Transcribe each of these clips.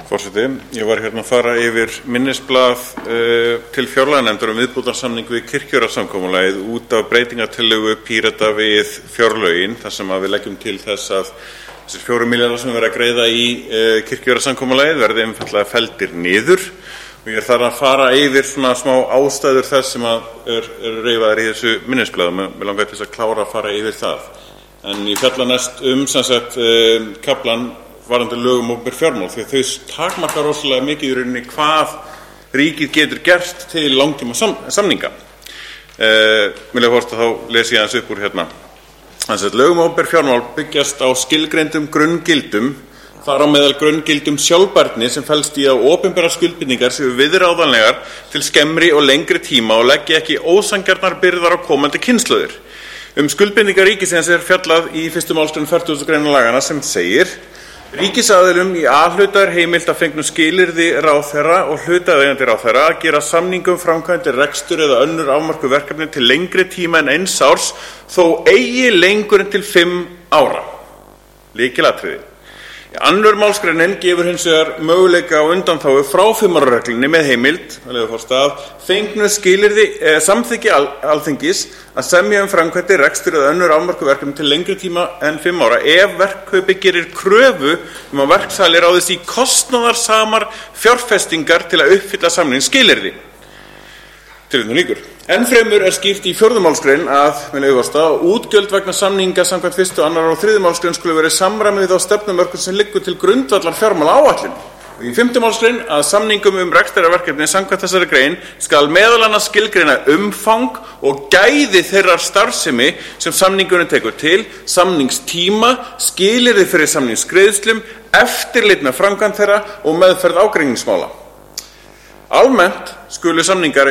Forseti, ég var hérna að fara yfir minnisblað til fjárlaganefndar viðbótarsamning við kirkjujarðasamkomulagið út af breytingartillögu Pírata við fjárlögin, þar sem við leggjum til þess að þessir 4 milljarðar sem verið að greiða í kirkjujarðasamkomulagið verði einfaldlega felldir niður. Og ég þar að fara yfir svona smá ástæður þess sem er reifaðar í þessu minnisblaði. Mér langar til að klára að fara yfir það. En ég fjalla næst kaflan varðandi lögum opinber fjármál, því að þau takmarka rosalega mikið í rauninni hvað ríkið getur gert til langtíma samninga. Mér þá lesi ég aðeins upp úr hérna. Lögum opinber fjármál byggjast á skilgreindum grunngildum, þar á meðal grunngildum sjálfbærni sem felst í að opinberar skuldbindingar séu viðráðanlegar til skemmri og lengri tíma og leggja ekki ósanngjarnar byrðar á komandi kynslóðir. Skuldbindingar ríkisins fjallað í 1. málsgrein 40. grein laganna sem segir: Ríkisaðilum í A-hluta heimilt að fengnu skilyrði ráðherra og hlutaðeigandi ráðherra að gera samningum framkvæmdir rekstur eða önnur afmörkuð verkefni til lengri tíma en 1 árs, þó eigi lengur en til 5 ára. Lykilatriði. 2. málsgreinin gefur hins vegar möguleika á undanþágu frá 5 ára reglunni með heimild, fengnu skilyrði samþykki Alþingis að semja framkvæmdir rekstur eða önnur afmörkuð verkefni til lengri tíma en 5 ára ef verkkaupi gerir kröfu að verksali ráðist í kostnaðarsamar fjárfestingar til að uppfylla samningsskilyrði. Enn fremur skýrt í 4. málsgrein að útgjöld vegna samninga samkvæmt 1., 2. og 3. málsgrein skulu verið samræmi við þá stefnumörkun sem liggur til grundvallar fjármálaáætlun. Og í 5. málsgrein að samningum rekstrarverkefni samkvæmt þessari grein skal meðal annars skilgreina umfang og gæði þeirrar starfsemi sem samningurinn tekur til, samningstíma, skilyrði fyrir samningsgreiðslum, eftirlit með framkvæmd þeirra og meðferð ágreiningsmála. Almennt skulu samningar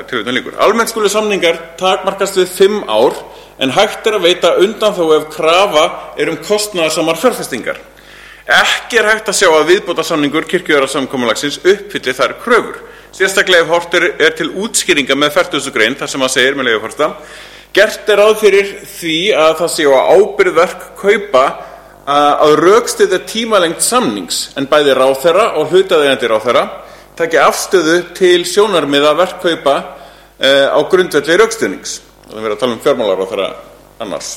takmarkast við 5 ár en hægt að veita undanþágu ef krafa kostnaðarsamar fjárfestingar. Ekki hægt að sjá að viðbótarsamningur kirkjujarðasamkomulagsins uppfylli þær kröfur. Sérstaklega ef horft til útskýringa með 40. grein þar sem segir með leyfi forseta: Gert ráð fyrir því að það sé á ábyrgð verkkaupa að rökstyðja tímalengd samnings en bæði ráðherra og hlutaðeigandi ráðherra taki afstöðu til sjónarmiða verkkaupa á grundvelli rökstuðnings. Það verið að tala fjármálaráðherra annars.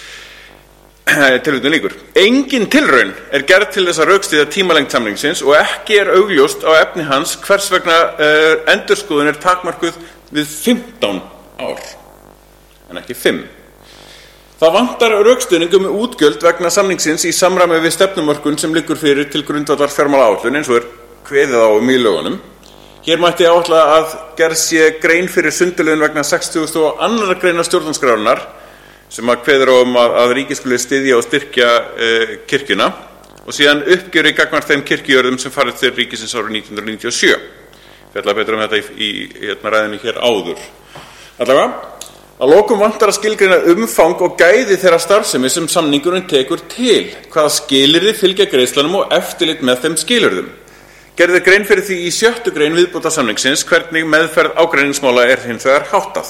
Engin tilraun gerð til þess að rökstyðja tímalengd samningsins og ekki augljóst á efni hans hvers vegna endurskoðun takmarkuð við 15 ár en ekki 5. Það vantar rökstuðning útgjöld vegna samningsins í samræmi við stefnumörkun sem liggur fyrir til grundvallar fjármálaáætlun eins og kveðið á í lögunum. Hér mætti áætla að gerð sé grein fyrir sundurliðun vegna 62. greinar stjórnarskrárinnar sem kveður á að ríkið skuli styðja og styrkja kirkjuna og síðan uppgjöri gagnvart þeim kirkjujörðum sem farið til ríkisins árið 1997. Fjalla betur þetta í ræðinni hér áður. Allavega, að lokum vantar að skilgreina umfang og gæði þeirra starfsemi sem samningurinn tekur til, hvaða skilyrði fylgja greiðslunum og eftirlit með þeim skilyrðum. Gerði grein fyrir því í 6. grein viðbótarsamningsins hvernig meðferð ágreiningsmála hins vegar háttað.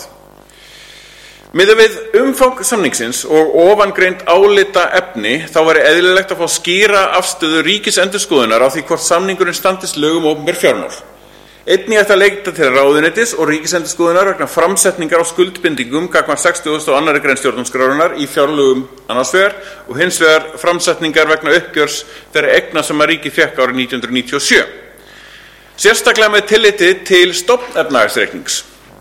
Miðað við umfang samningsins og ofangreind álita efni þá væri eðlilegt að fá skýra afstöðu ríkisendurskoðunar á því hvort samningurinn standist lögum opinber fjármál. Einnig ætti að leita til ráðuneytis og ríkisendurskoðunar vegna framsetningar á skuldbindingum gagnvart 62. grein stjórnarskrárinnar í fjárlögum annars vegar og hins vegar framsetningar vegna uppgjörs þeirra eigna sem ríkið fékk árið 1997. Sérstaklega með tilliti til stofnefnahagsreiknings.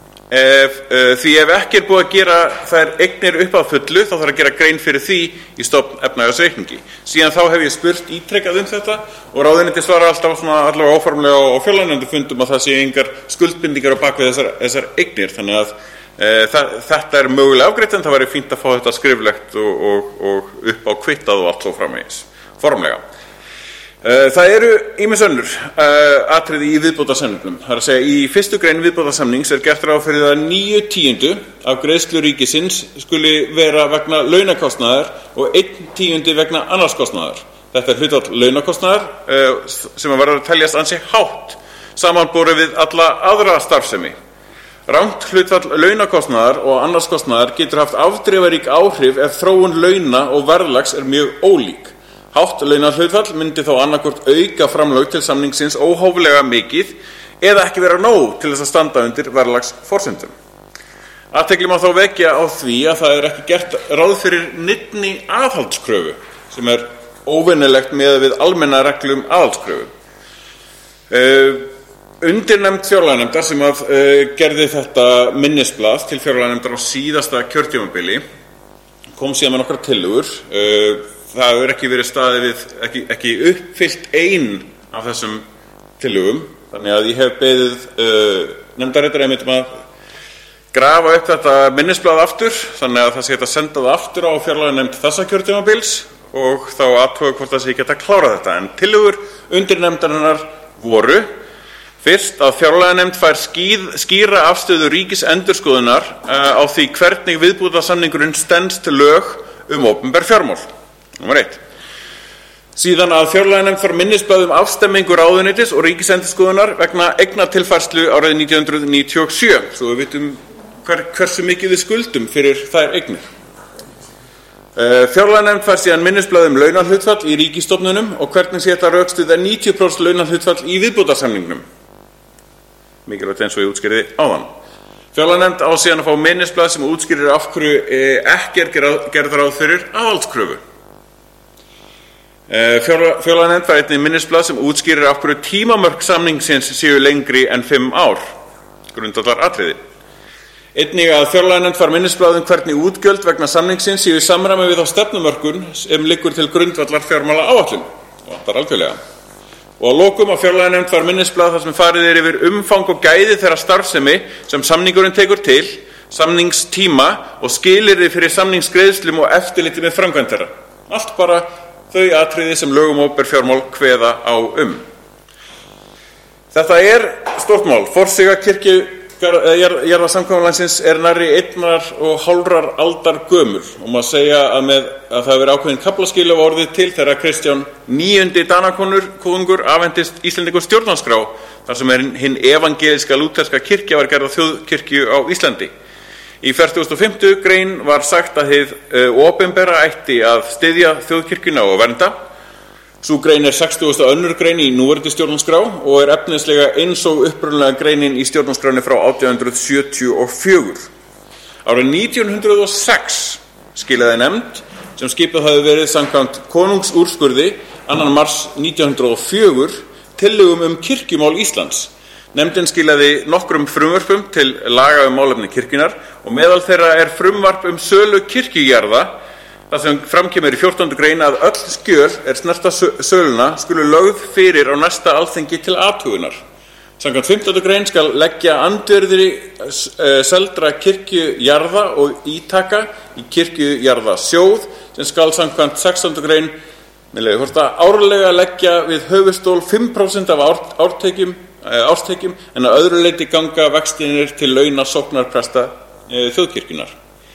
Því ef ekki búið að gera þær eignir upp að fullu þá þarf að gera grein fyrir því í stofnefnahagsreikningi. Síðan þá hef ég spurt ítrekað þetta og ráðuneytið svarar alltaf allavega óformlega á fjárlaganefndar fundum að það sé engar skuldbindingar á bakvið þessar eignir, þannig að þetta mögulega afgreitt en það væri fínt að fá þetta skriflegt og upp á kvittað og allt svo framvegis formlega. Það ýmis önnur atriði í viðbótarsamningnum. Það að segja, í 1. grein viðbótarsamnings gert ráð fyrir að 9/10 af greiðslu ríkisins skuli vera vegna launakostnaðar og 1/10 vegna annars kostnaðar. Þetta hlutfall launakostnaðar sem verður að teljast ansi hátt samanborið við alla aðra starfsemi. Rangt hlutfall launakostnaðar og annars kostnaðar getur haft afdrifarík áhrif ef þróun launa og verðlags mjög ólík. Hátt launahlutfall myndi þá annarkvort auka framlög til samningsins óhóflega mikið eða ekki vera nóg til þess að standa undir verðlagsforsendum. Athygli má þá vekja á því að það ekki gert ráð fyrir neinni aðhaldskröfu, sem óvenjulegt miðað við almenna reglur aðhaldskröfu. Undirnefnd fjárlaganefndar sem gerði þetta minnisblað til fjárlaganefndar á síðasta kjörtímabili kom síðan með nokkrar tillögur. Það hefur ekki verið staðið við, ekki uppfyllt ein af þessum tillögum, þannig að ég hef beðið nefndarritara einmitt að grafa upp þetta minnisblað aftur, þannig að það sé hægt að senda það aftur á fjárlaganefnd þessa kjörtímabils og þá athuga hvort það sé geta klárað þetta. En tillögur undirnefndarinnar voru: fyrst, að fjárlaganefnd fær skýra afstöðu ríkisendurskoðunar á því hvernig viðbótarsamningurinn stenst lög opinber fjármál. Númer 1. Síðan að fjárlaganefnd fær minnisblað afstemmingu ráðuneytis og ríkisendurskoðunar vegna eignatilfærslu árið 1997, svo við vitum hversu mikið við skuldum fyrir þær eignir. Fjárlaganefnd fær síðan minnisblað launahlutfall í ríkisstofnunum og hvernig sé þetta rökstuð 90% launahlutfall í viðbótarsamningnum. Mikilvægt eins og ég útskýrði áðan. Fjárlaganefnd á síðan að fá minnisblað sem útskýrir af hverju ekki gerð ráð fyrir aðhaldskröfu. Fjárlaganefnd fær einnig minnisblað sem útskýrir af hverju tímamörk samningsins séu lengri en 5 ár. Grundvallaratriði. Einnig að fjárlaganefnd fær minnisblað hvernig útgjöld vegna samningsins séu í samræmi við þá stefnumörkun sem liggur til grundvallar fjármálaáætlun. Vantar algjörlega. Og að lokum að fjárlaganefnd fær minnisblað þar sem farið yfir umfang og gæði þeirra starfsemi sem samningurinn tekur til, samningstíma og skilyrði fyrir samningsgreiðslum og eftirliti með framkvæmd þeirra. Allt bara þau atriði sem lög opinber fjármál kveða á Þetta stórt mál. Forsiga kirkjujarðasamkomulagsins nærri 1,5 aldar gömul og má segja að það hafi verið ákveðin kaflaskil af orðið til þegar Kristján 9. Danakonungur afhentist Íslendingum stjórnarskrá þar sem hin evangeliska lúterska kirkja var gerð að þjóðkirkju á Íslandi. Í 45. grein var sagt að hið opinbera ætti að styðja þjóðkirkjuna og vernda. Sú grein 62. grein í núverandi stjórnarskrá og efnislega eins og upprunalega greinin í stjórnarskráni frá 1874. Árið 1906 skilaði nefnd sem skipað hafi verið samkvæmt konungsúrskurði 2. mars 1904 tillögum kirkjumál Íslands. Nefndin skilaði nokkrum frumvörpum til laga málefni kirkjunnar og meðal þeirra frumvarp sölu kirkjujarða, þar sem framkemur í 14. grein að öll skjöl snerta söluna skulu lögð fyrir á næsta alþingi til athugunar. Samkvæmt 15. grein skal leggja andvirði seldra kirkjujarða og ítaka í kirkjujarðasjóð sem skal samkvæmt 16. grein árlega leggja við höfuðstól 5% af árstekjum en að öðru leyti ganga vextinir til launa sóknarpresta þjóðkirkjunnar.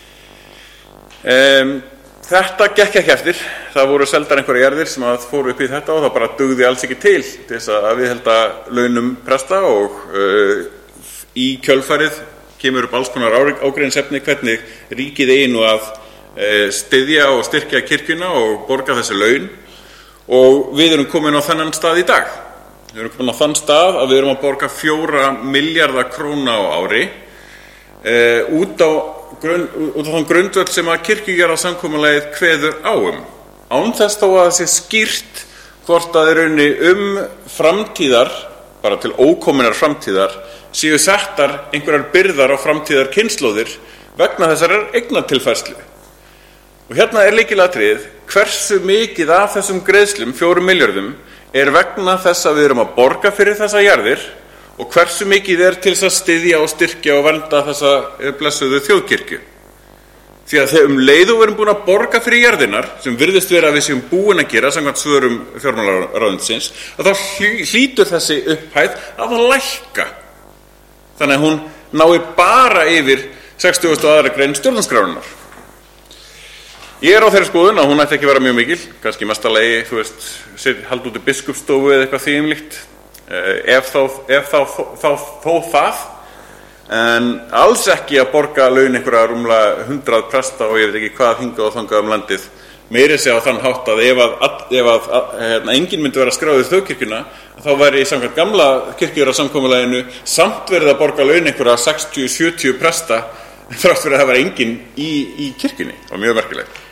Þetta gekk ekki eftir. Það voru seldar einhverjar jarðir sem fóru upp í þetta og það bara dugði alls ekki til þess að viðhalda launum presta og í kjölfarið kemur upp alls konar ágreiningsefni hvernig ríkið eigi nú að styðja og styrkja kirkjuna og borga þessi laun og við erum komin á þennan stað í dag. Við erum komin á þann stað að við erum að borga 4 milljarða króna á ári út á þann grundvöll sem að kirkjujarðasamkomulagið kveður á án þess þó að það sé skýrt hvort að raunni framtíðar, bara til ókominnar framtíðar, séu settar einhverjar byrðar á framtíðar kynslóðir vegna þessarar eignatilfærslu. Og hérna lykilatriðið, hversu mikið af þessum greiðslum, 4 milljörðum, vegna þess að við erum að borga fyrir þessa jarðir og hversu mikið til þess að styðja og styrkja og vernda þessa blessuðu þjóðkirkju. Því að þegar leið og við erum búin að borga fyrir jarðirnar, sem virðist vera að við séum búin að gera samkvæmt svörum fjármálaráðuneytisins, að þá hlýtur þessi upphæð að lækka. Þannig að hún nái bara yfir 62. grein stjórnarskrárinnar. Ég á þeirri skoðun að hún ætti ekki vera mjög mikil, kannski mestalagi, halda út í biskupsstofu eða eitthvað því líkt, ef þó það, en alls ekki að borga laun einhverja rúmlega 100 presta og ég veit ekki hvað hingað og þangað landið meiri sig á þann hátt að ef enginn myndi vera skráður í þjóðkirkjuna, þá væri samkvæmt gamla kirkjujarðarsamkomulaginu samt verið að borga laun einhverja 60-70 presta þrátt fyrir að það var enginn í kirkjunni. Það var mjög merkilegt.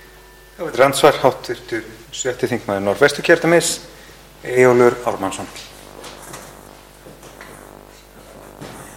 Það var andsvar háttvirtur 7. þingmaður Norðvesturkjördæmis, Eyjólfur Ármannsson.